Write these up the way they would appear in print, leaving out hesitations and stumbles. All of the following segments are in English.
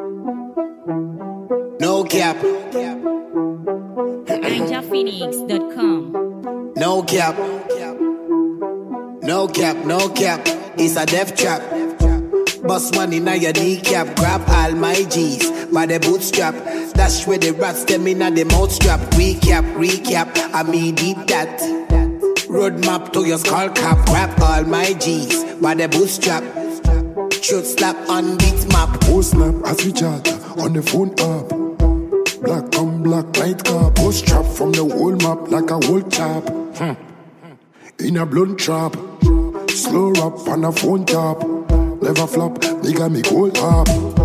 No cap. NinjaPhoenix.com. No cap. No cap, no cap. It's a death trap. Bust money now your kneecap. Grab all my G's by the bootstrap. Dash with the rats, them in the mouth strap. Recap, I mean deep that. Roadmap to your skull cap. Grab all my G's by the bootstrap. Shoot slap on beat map. Post snap as we chat on the phone app. Black on black night car. Post trap from the whole map like a whole chap. In a blunt trap. Slow rap on a phone tap. Never flop, nigga make whole up.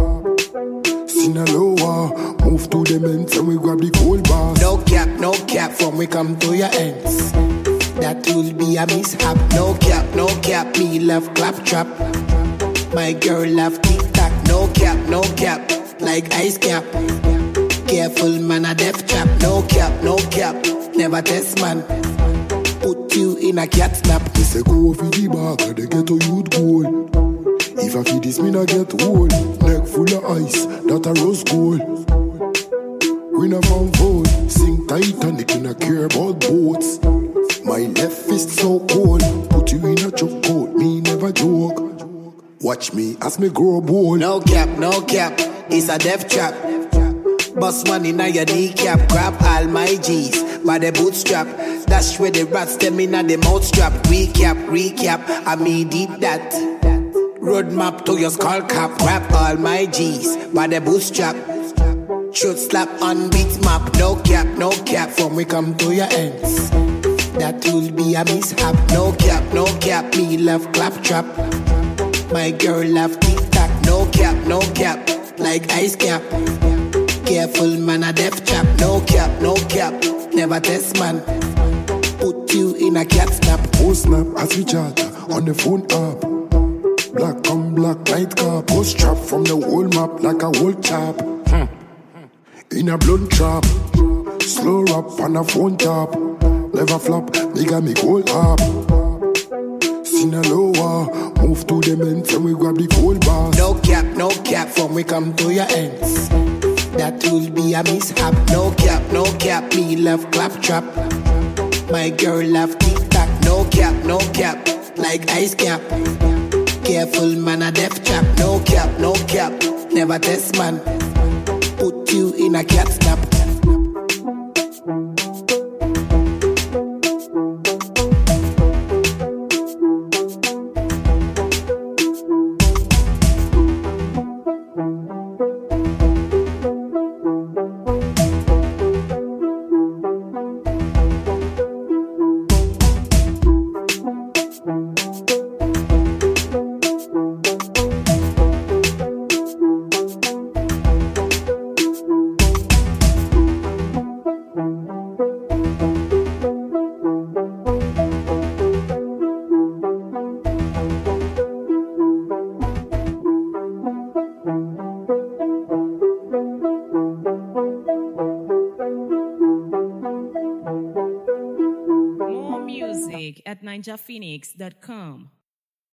Sinaloa, move to the men's and we grab the cold bars. No cap, from we come to your ends. That will be a mishap. No cap, me love clap trap. My girl love tic-tac. No cap, like ice cap. Careful man, a death trap. No cap, never test man. Put you in a cat snap. They say go for the bag, they get a youth goal. If I feed this, me not get old. Neck full of ice, that a rose gold. We not found vote. Sing Titanic, in a care about boats. My left fist so cold. Put you in a choke coat, me never joke. Watch me as me grow bold. No cap, it's a death trap. Bust money now your kneecap. Grab all my G's by the bootstrap. Dash with the rats, them in the mouth strap. Recap, I mean deep that. Roadmap to your skull cap. Grab all my G's by the bootstrap. Shoot slap on beat map. No cap, from we come to your ends. That will be a mishap. No cap, me love clap trap. My girl love tic-tac. No cap, like ice cap. Careful man, a death trap. No cap, never test man. Put you in a cat snap. Post snap as we chat on the phone app. Black on black night car. Post trap from the whole map like a whole chap. In a blunt trap. Slow rap on a phone tap. Never flop, nigga make whole up. Sinaloa, move to the men's and we grab the cold bars. No cap, from we come to your ends. That will be a mishap. No cap, me love clap trap. My girl love tic-tac. No cap, like ice cap. Careful man, a death trap. No cap, never test man. Put you in a cat snap. Music at NinjaPhoenix.com.